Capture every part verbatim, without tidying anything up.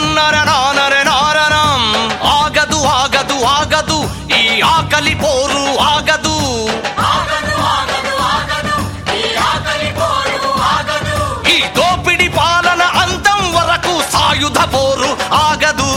నర నానర నారణం ఆగదు ఆగదు ఆగదు ఈ ఆకలి పోరు ఆగదు ఈ దోపిడి పాలన అంతం వరకు సాయుధ పోరు ఆగదు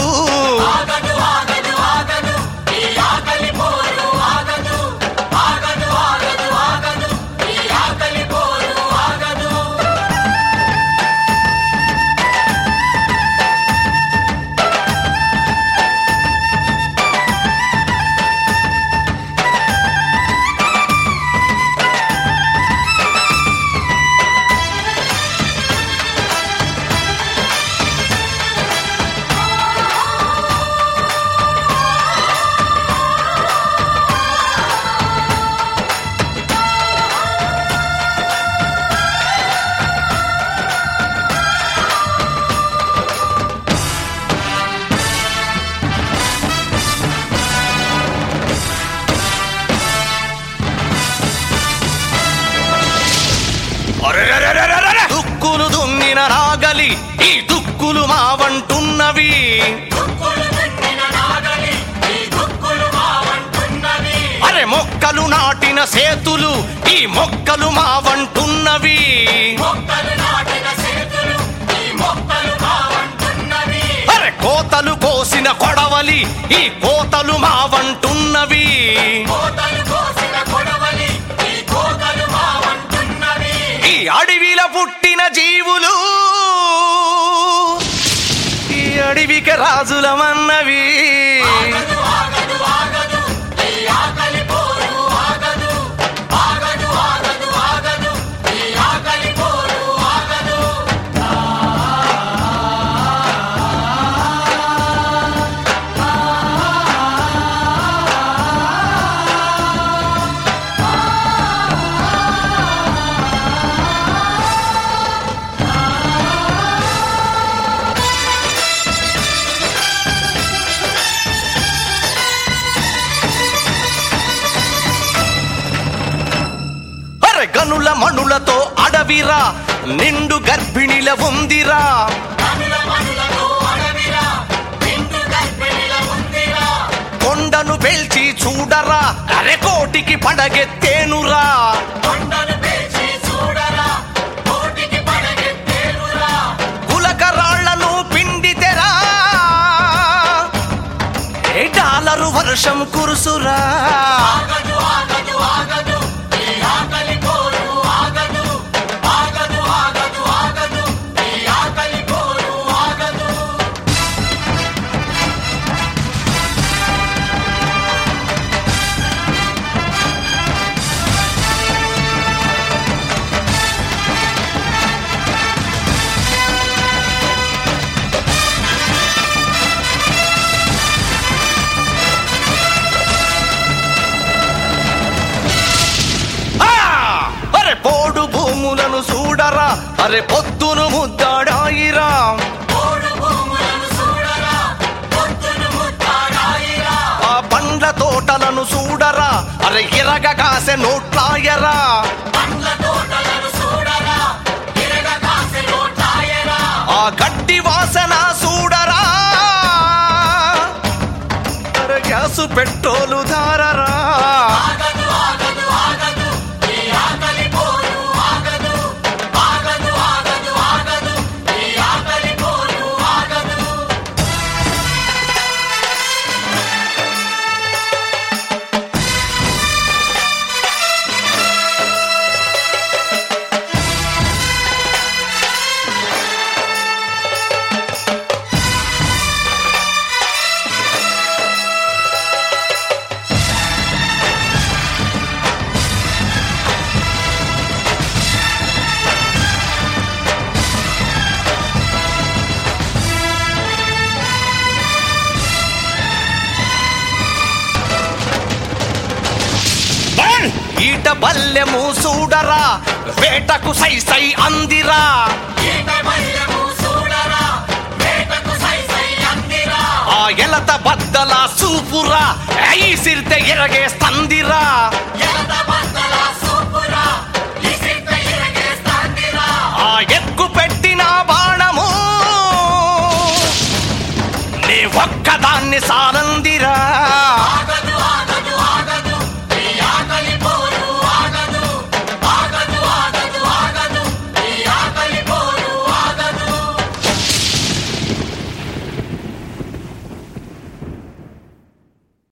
దుక్కులు దున్నిన నాగలి ఈ దుక్కులు మావంటున్నవి అరే మొక్కలు నాటిన సేతులు ఈ మొక్కలు మావంటున్నవి అరే కోతలు కోసిన కొడవలి ఈ కోతలు మావంటున్నవి ఈ అడవిలో పుట్టిన జీవులు ఈ అడవికి రాజులమన్నవి గనుల మణులతో అడవిరా నిండు గర్భిణిల ఉందిరా కొండను పేల్చి చూడరా అరె కోటికి పడగెత్తేనురా గులకరాళ్లను పిండితెరా ఏ డాలరు వర్షం కురుసురా పోడు భూములను చూడరా అరే పొద్దును ముద్దాడాయిరా ఆ పండ్ల తోటలను చూడరా అరే ఇరగ కాసే నోట్లాయరా ఆ గడ్డి వాసన చూడరా అరే గ్యాసు పెట్రోలు ధారరా ఈట బల్లెము చూడరా వేటకు సై సై అందిరా ఆ ఎలత బద్దల సూపురా ఐసిరితే ఎరగేస్తందిరా ఆ ఎక్కు పెట్టిన బాణము దాన్ని సారందిరా ఆగదు ఆగదు